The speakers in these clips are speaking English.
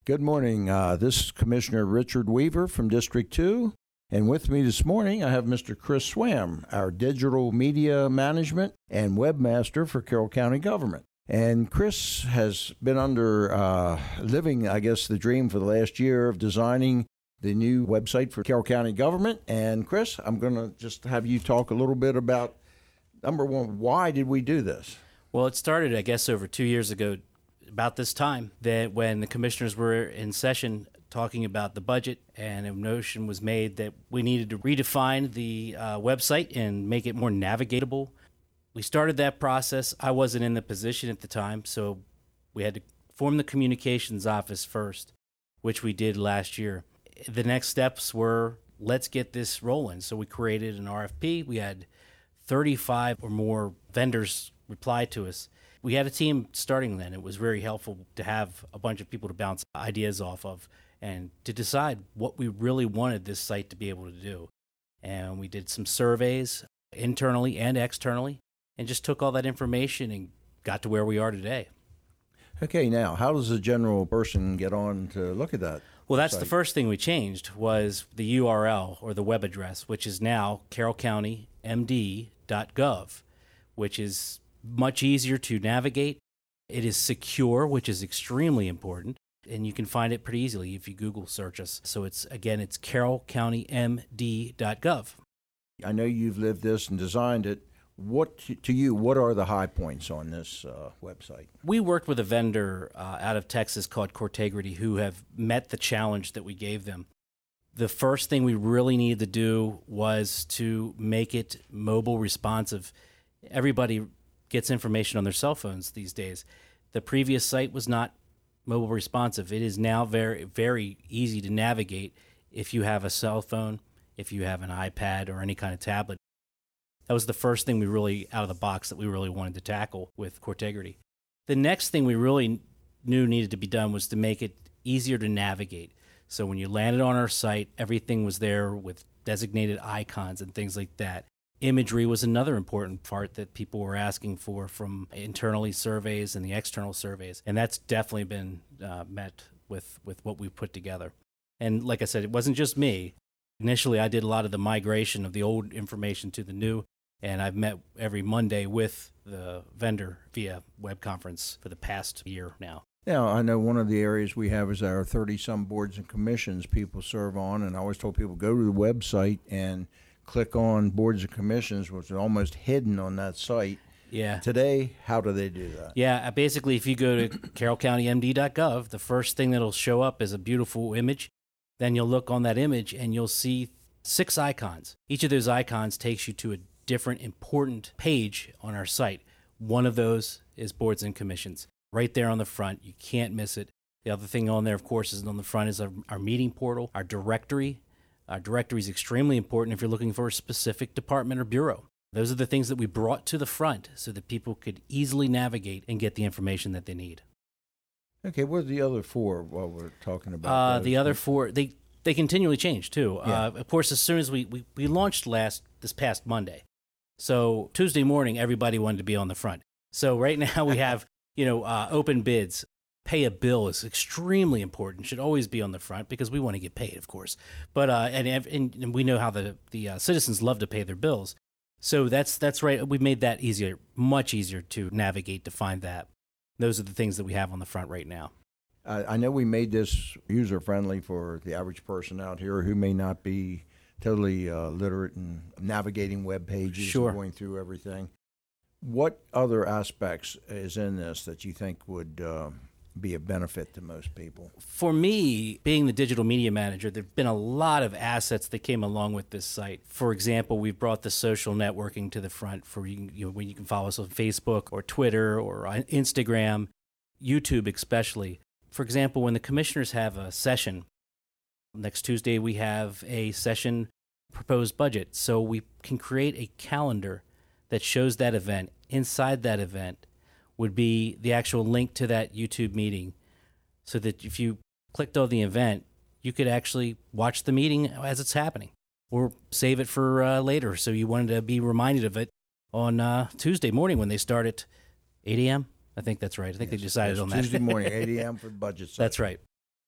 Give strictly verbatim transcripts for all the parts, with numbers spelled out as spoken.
Good morning. Uh, this is Commissioner Richard Weaver from District two. And with me this morning, I have Mister Chris Swam, our Digital Media Management and Webmaster for Carroll County Government. And Chris has been under, uh, living, I guess, the dream for the last year of designing the new website for Carroll County Government. And Chris, I'm going to just have you talk a little bit about, number one, why did we do this? Well, it started, I guess, over two years ago, about this time, that when the commissioners were in session talking about the budget, and a notion was made that we needed to redefine the uh, website and make it more navigatable. We started that process. I wasn't in the position at the time, so we had to form the communications office first, which we did last year. The next steps were, let's get this rolling. So we created an R F P. We had thirty-five or more vendors reply to us. We had a team starting then. It was very helpful to have a bunch of people to bounce ideas off of and to decide what we really wanted this site to be able to do. And we did some surveys internally and externally and just took all that information and got to where we are today. Okay, now, how does a general person get on to look at that? Well, that's site? the first thing we changed was the U R L or the web address, which is now carroll county m d dot gov, which is much easier to navigate. It is secure, which is extremely important, and you can find it pretty easily if you Google search us. So it's, again, it's carroll county m d dot gov. I know you've lived this and designed it. What, to you, what are the high points on this uh, website? We worked with a vendor uh, out of Texas called Cortegrity who have met the challenge that we gave them. The first thing we really needed to do was to make it mobile responsive. Everybody gets information on their cell phones these days. The previous site was not mobile responsive. It is now very, very easy to navigate if you have a cell phone, if you have an iPad or any kind of tablet. That was the first thing we really, out of the box, that we really wanted to tackle with Cortegrity. The next thing we really knew needed to be done was to make it easier to navigate. So when you landed on our site, everything was there with designated icons and things like that. Imagery was another important part that people were asking for from internally surveys and the external surveys. And that's definitely been uh, met with, with what we've put together. And like I said, it wasn't just me. Initially, I did a lot of the migration of the old information to the new. And I've met every Monday with the vendor via web conference for the past year now. Now, I know one of the areas we have is our thirty-some boards and commissions people serve on, and I always told people go to the website and click on boards and commissions, which are almost hidden on that site. Yeah. Today, how do they do that? Yeah, basically, if you go to carroll county m d dot gov, the first thing that'll show up is a beautiful image. Then you'll look on that image, and you'll see six icons. Each of those icons takes you to a different important page on our site. One of those is boards and commissions. Right there on the front, you can't miss it. The other thing on there, of course, is on the front is our, our meeting portal, our directory. Our directory is extremely important if you're looking for a specific department or bureau. Those are the things that we brought to the front so that people could easily navigate and get the information that they need. Okay, what are the other four while we're talking about Uh, those? the other four, they, they continually change too. Yeah. Uh, of course, as soon as we, we, we launched last this past Monday, so Tuesday morning, everybody wanted to be on the front. So right now we have, you know, uh, open bids. Pay a bill is extremely important. Should always be on the front because we want to get paid, of course. But uh, and, and and we know how the the uh, citizens love to pay their bills. So that's that's right. We made that easier, much easier to navigate to find that. Those are the things that we have on the front right now. I, I know we made this user friendly for the average person out here who may not be totally uh, literate in navigating web pages Sure. and going through everything. What other aspects is in this that you think would uh, be a benefit to most people? For me, being the digital media manager, there have been a lot of assets that came along with this site. For example, we've brought the social networking to the front for you, you know, when you can follow us on Facebook or Twitter or on Instagram, YouTube especially. For example, when the commissioners have a session, next Tuesday we have a session proposed budget. So we can create a calendar that shows that event. Inside that event would be the actual link to that YouTube meeting so that if you clicked on the event, you could actually watch the meeting as it's happening or save it for uh, later. So you wanted to be reminded of it on uh, Tuesday morning when they start at eight a.m. I think that's right. I think Yes, they decided yes, on that. Tuesday morning, eight a.m. for the budget session. That's right.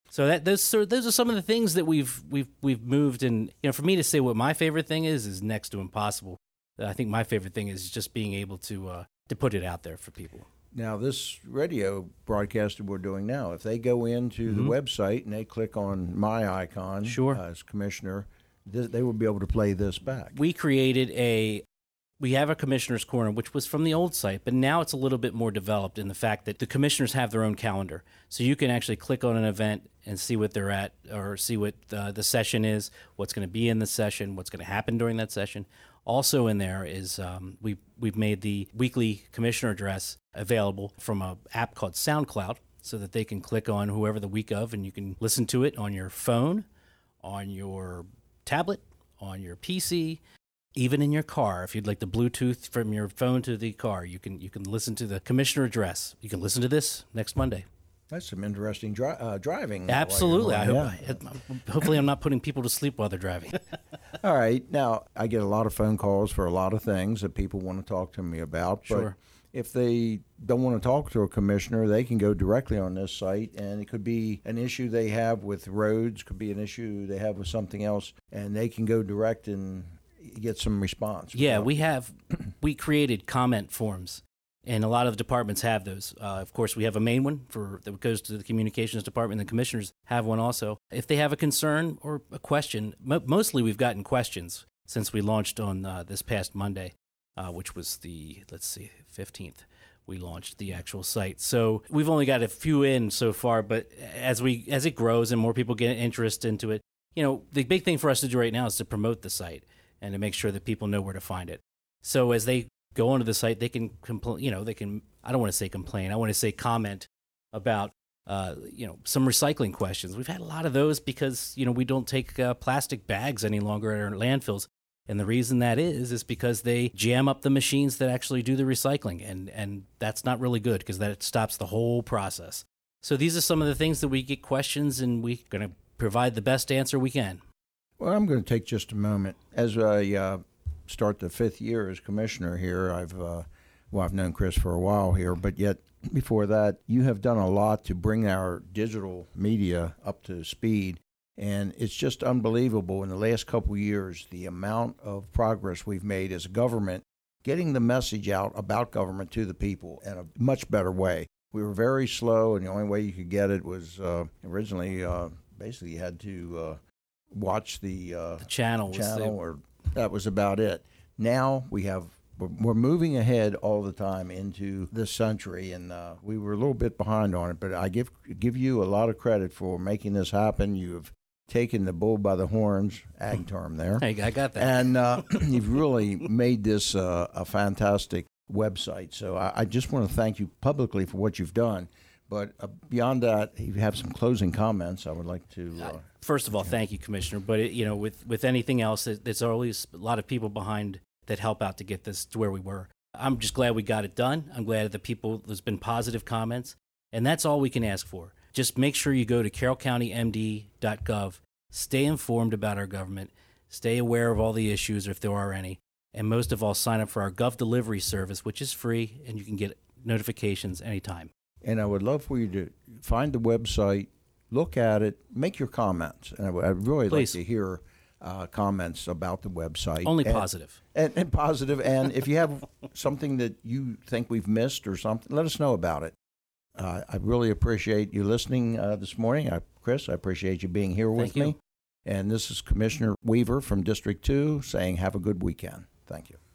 So that those so those are some of the things that we've we've we've moved. And you know, for me to say what my favorite thing is is next to impossible. I think my favorite thing is just being able to uh, to put it out there for people. Now, this radio broadcast that we're doing now, if they go into mm-hmm. the website and they click on my icon sure. uh, as commissioner, th- they will be able to play this back. We created a. We have a commissioner's corner, which was from the old site, but now it's a little bit more developed in the fact that the commissioners have their own calendar. So you can actually click on an event and see what they're at, or see what uh, the session is, what's going to be in the session, what's going to happen during that session. Also in there is um, we, we've made the weekly commissioner address available from an app called SoundCloud, so that they can click on whoever the week of, and you can listen to it on your phone, on your tablet, on your P C, even in your car. If you'd like the Bluetooth from your phone to the car, you can you can listen to the commissioner address. You can listen to this next Monday. That's some interesting dri- uh, driving. Absolutely. I hope, yeah. I, hopefully I'm not putting people to sleep while they're driving. All right. Now, I get a lot of phone calls for a lot of things that people want to talk to me about. Sure. But if they don't want to talk to a commissioner, they can go directly on this site, and it could be an issue they have with roads, could be an issue they have with something else, and they can go direct and get some response. Yeah, we have, we created comment forms, and a lot of departments have those. Uh, of course, we have a main one for that goes to the communications department, and the commissioners have one also. If they have a concern or a question, mo- mostly we've gotten questions since we launched on uh, this past Monday, uh, which was the, let's see, fifteenth. We launched the actual site. So we've only got a few in so far, but as we as it grows and more people get interest into it, you know, the big thing for us to do right now is to promote the site and to make sure that people know where to find it. So as they go onto the site, they can compl- you know, they can, I don't want to say complain, I want to say comment about, uh, you know, some recycling questions. We've had a lot of those because, you know, we don't take uh, plastic bags any longer at our landfills. And the reason that is, is because they jam up the machines that actually do the recycling. And, and that's not really good because that stops the whole process. So these are some of the things that we get questions, and we're going to provide the best answer we can. Well, I'm going to take just a moment. As I uh, start the fifth year as commissioner here, I've uh, well, I've known Chris for a while here, but yet before that, you have done a lot to bring our digital media up to speed. And it's just unbelievable in the last couple of years, the amount of progress we've made as a government, getting the message out about government to the people in a much better way. We were very slow, and the only way you could get it was uh, originally uh, basically you had to uh, watch the, uh, the channel, channel or that was about it. Now we have we're moving ahead all the time into this century, and uh, we were a little bit behind on it, but I give give you a lot of credit for making this happen. You have taken the bull by the horns, ag term there. Hey, I got that. And uh, you've really made this uh, a fantastic website. So I, I just want to thank you publicly for what you've done. But uh, beyond that, if you have some closing comments, I would like to. Uh, First of all, thank you, Commissioner. But it, you know, with with anything else, it, there's always a lot of people behind that help out to get this to where we were. I'm just glad we got it done. I'm glad that the people, there's been positive comments, and that's all we can ask for. Just make sure you go to carroll county m d dot gov, stay informed about our government, stay aware of all the issues if there are any, and most of all, sign up for our Gov Delivery service, which is free, and you can get notifications anytime. And I would love for you to find the website, look at it, make your comments. And I would, I'd really Please. like to hear uh, comments about the website. Only and, positive. And, and positive. And if you have something that you think we've missed or something, let us know about it. Uh, I really appreciate you listening uh, this morning. I, Chris, I appreciate you being here with Thank you. me. And this is Commissioner Weaver from District two saying have a good weekend. Thank you.